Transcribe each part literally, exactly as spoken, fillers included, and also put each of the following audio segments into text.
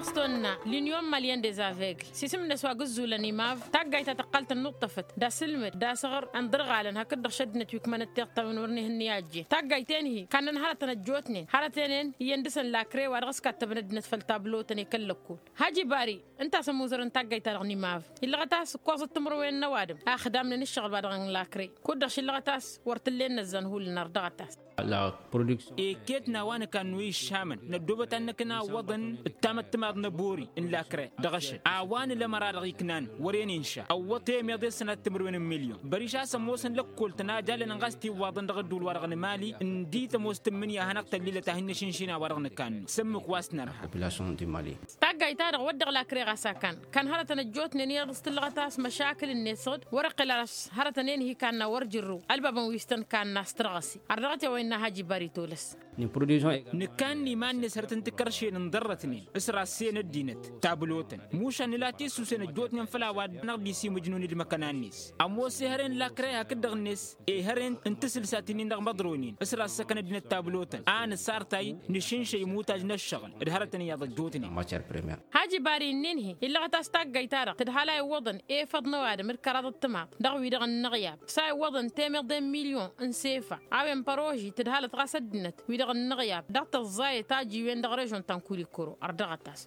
تستونا لينيوم مليان ديزافيغل سيسم نسوا قزولا نيماف تاقاي تتقلت النقطة فت دا سلمت دا صغر اندرغ على هكذا شدنت يكمن التيقطة من ورنيه النياجي تاقاي تانهي كان نهارة تنجوتنين هارة تانين يندسن لاكري وارغس كاتب ندنت فالتابلو تاني كلكول هاجي باري انت سموزر تاقاي تارغني ماف اللي غتاس كوز التمروين نوادم اخدام من الشغل بارغن لاكري كودش اللي غتاس ورتلين نزن هو النار دغتاس لا برودكسيون إيه كيتنا وانا كان ويش شامن ندوبت أنكنا وضن التامت تماد نبوري إن لاكري دغش عوان لما رادغي كنان ورين إنشاء أو وطيم يضي سنة تمروين مليون بريشا سموسن لك كل تناجا لنغاستي وضن دغدول ورغن مالي إن دي تموستمني هناك تليلة تهن شنشينا ورغن كان سمك واسنا رحا بلاسون دي مالي تاقا يتارغ ودغ لاكري غاسا كان كان هارة تنجوت نينير دستلغتاس مشاكل النسود ورق لاس هارة تنين هي كان ورجرو البابا ويستن كان ناس ترغسي أرغتي وين هاجي باريتولس ني برودكسيون نكان نيمان نسرتن تكرشي نضرتني اسرع سين الدينت تابلوتن موشا نلاتي سوسن جوتن فلا واد نقدي سي مجنون دي مكانانيس امو سهرن لاكري هكدغنس اي هرن انتسل ساتنين دغ مضرونين اسرع سكن دين تابلوتن ان سارتاي نشين شي موتاج نشغل ادهرتني يا جوتني ماتير بريمير هاجي باري نينهي الا غتاستاق يتارغ تدحالا وضن اي فضنا واد مركراد التماق دغوي دغ النغياب ساي وضن تيمر دي مليون انسيفا عاوين باروجي تدحالا تغاسدنت ويدغ النغياب دغت الزاي تاجي وين دغ ريجون تنكولي كورو اردغتاس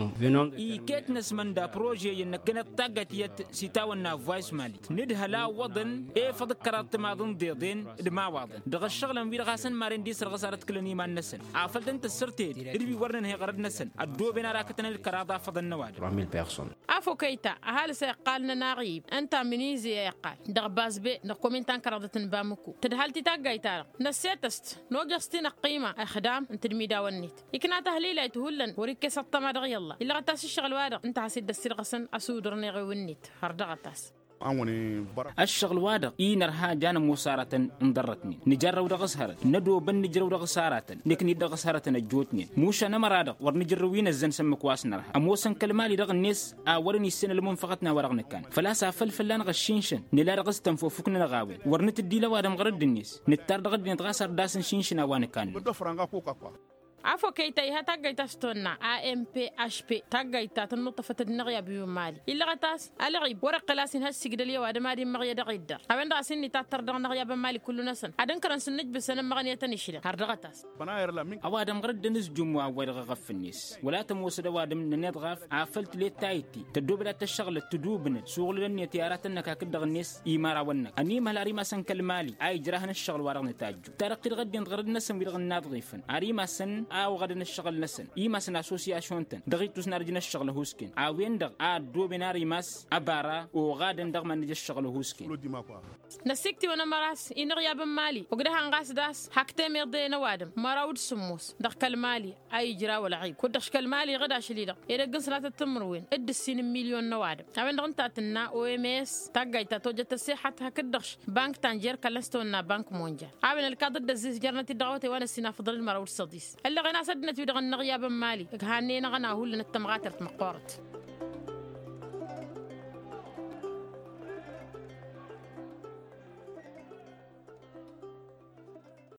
إي كيت نسمن دا بروجي ينكنا تاقت يت سيتاونا فايس مالت ندها لا وضن إيه فذكرت ما ضن ديضين دما وضن دغ الشغل مبير غاسن مارين دي سرغ صارت كلني ما نسن عافلت انت السرتي اللي ورنن هي غرد نسن الدو بين راكتنا الكراضه فضل نواد أربعة آلاف بيرسون افو كيتا اهال سيقالنا ناغيب انت منيزي يقال دغ باز بي دغ كومنتان كرادتن بامكو تدهالتي تاقايتا نسيتست نوجستين قيمه اخدام انت الميدا ونيت يكنا تهليله تهلن وريك سطما دغ يلا الا غتاس الشغل وادق انت حسيد السير غسن اسودرني غي ونيت هردغتاس الشغل وادق إينر ها جانا موسارة انضرتني نجرو دغسهرة ندو بن نجرو دغسارة نكني دغسارة نجوتني موشا نمرادق ورنجروين الزن سمك واسنرها أموسن كلمالي دغ الناس آورني السنة لمنفقتنا ورغن كان فلا سافل فلان غشينشن نلا رغس تنفوفكنا نغاوي ورنت الديلا وادم غرد الناس نتار دغد نتغاسر داسن شينشنا وان كان عفوا كيتا يها تاقايتا ستونا A M P H P تاقايتا تنطة فتدنغيا بيو مالي إلا غتاس ألغيب ورق لاسين هالسيقداليا وادماري مغيا دغيدر أبين راسين نتاتر دغنغيا بمالي كل نسن أدن كران سنج بسنة مغنية تنشيلا هردغتاس أوادم غرد نس جموا ويرغ غف الناس ولا تموسد وادم ننيت غاف عافلت لي تايتي تدوب لا تشغل تدوبن شغل لن يتيارات انك كدغ الناس إيمارا ونك أني مهلاري ما سن كالمالي أي جراهن الشغل ورغ نتاجو تارقي غد غرد نسن ويرغ الناضغيفن أري ما سن أو غدنا الشغل نسن إيما سن أسوسياسيون تن دغيتوس نارجنا الشغل هوسكين أوين دغ أدو بناري ماس أبارا وغادن دغ من الشغل هوسكين نسيكتي وانا مراس إن غياب مالي وقدها انغاس داس حكتي ميردين وادم مراود سموس دغ كالمالي أي جرا ولا عيب كدش كالمالي غدا شليدا إذا قنصلات التمروين إد السين مليون نوادم أوين دغ انتاتنا أو إم إس تاقايتا توجت السيحة هكدش بانك تانجير كالستونا بانك مونجا أوين الكادر دزيز جرنتي دغوتي وانا سينا فضل المراود صديس اللي غنا سدنا تبي دغ النغياب مالي هانينا غنا هو اللي نتمغاتر مقورت